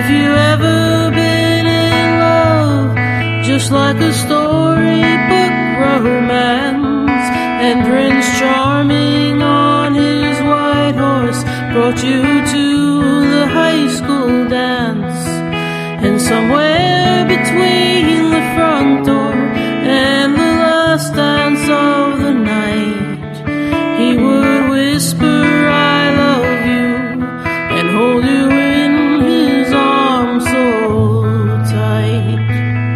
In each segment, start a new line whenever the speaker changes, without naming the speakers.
you ever been in love, just like a storybook romance, and Prince Charming on his white horse brought you to the high school dance, and somewhere between the front door and the last dance of the night, he would whisper, "I love you," and hold you in his arms so tight.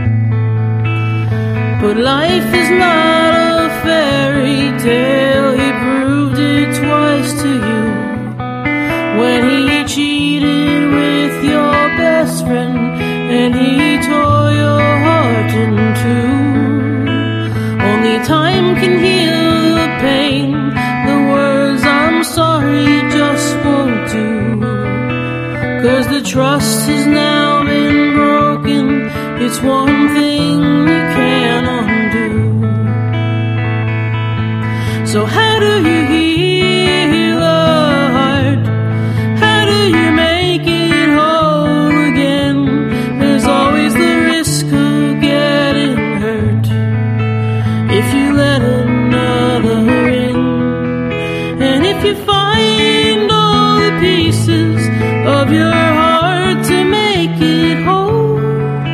But life is not a fairy tale, he proved it twice to you, when he cheated with your best friend, and he tore your heart in two. Only time can heal the pain, the words "I'm sorry" just won't do, 'cause the trust has now been broken, it's one thing you can't undo. So how do you heal a heart? How do you make it whole again? There's always the risk of getting hurt if you let another in. And if you find all the pieces of your heart to make it whole,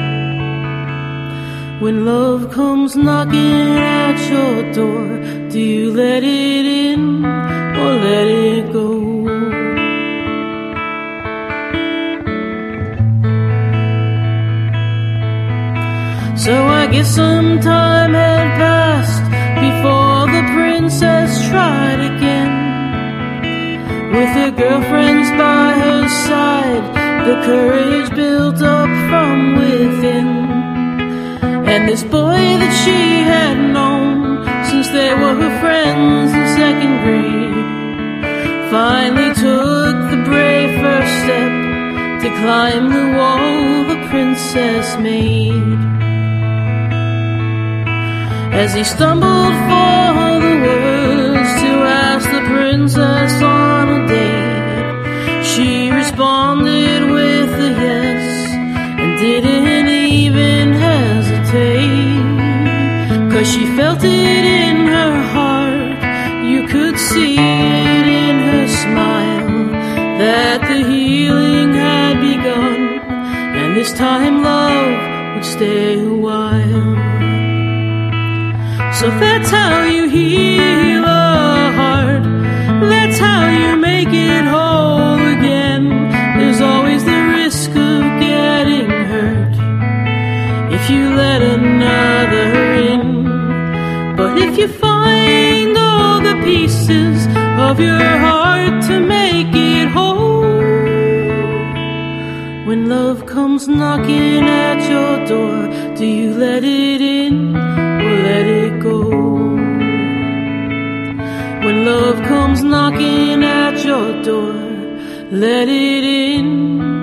when love comes knocking at your door, do you let it in or let it go? So I guess some time had passed before the princess tried again. With her girlfriends by her side, the courage built up from within. And this boy that she had known since they were her friends in second grade finally took the brave first step to climb the wall the princess made. As he stumbled for the words to ask the princess on a date, she responded with a yes and didn't even hesitate, 'cause she felt it in her heart, you could see it in her smile, that the healing had begun, and this time love would stay a while. So that's how you heal a heart, that's how you make it whole again. There's always the risk of getting hurt if you let another in. But if you find all the pieces of your heart to make it whole, when love comes knocking at your door, do you let it in or let it go? When love comes knocking at your door, let it in